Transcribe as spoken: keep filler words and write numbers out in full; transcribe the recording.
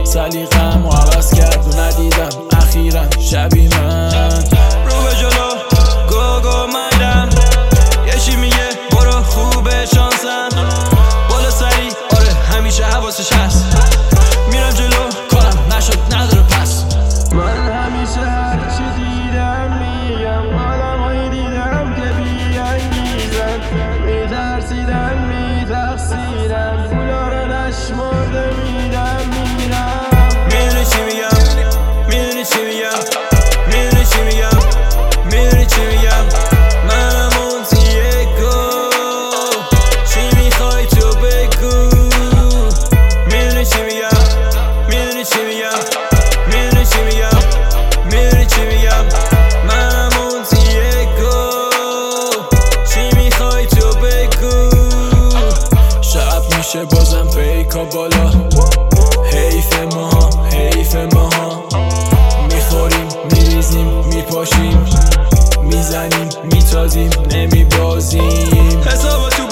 سلیقه‌مو عوض کرد و ندیدم اخیراً شبی من رو به جلو گو گو مایدم یه چی میگه برو خوبه شانسم بالا سری آره همیشه حواسش هست میرم جلو کارم نشد نداره پس من همیشه هرچی دیدم میگم آدمایی دیدم که بی‌انگیزن میترسیدن میتقصیرن پولا رو نشمرده میدم میرم میدونی چی میگم میدونی چی میگم میدونی چی میگم میدونی چی میگم منم اون تیگو چی میخوای تو بگو میدونی چی میگم میدونی چی میگم میدونی چی میگم میدونی چی میگم منم اون تیگو چی میخوای تو بگو شب میشه بازم پیکا بالا حیف ما حیف ماها میخوریم میریزیم میپاشیم میزنیم میتازیم نمیبازیم حسابا تو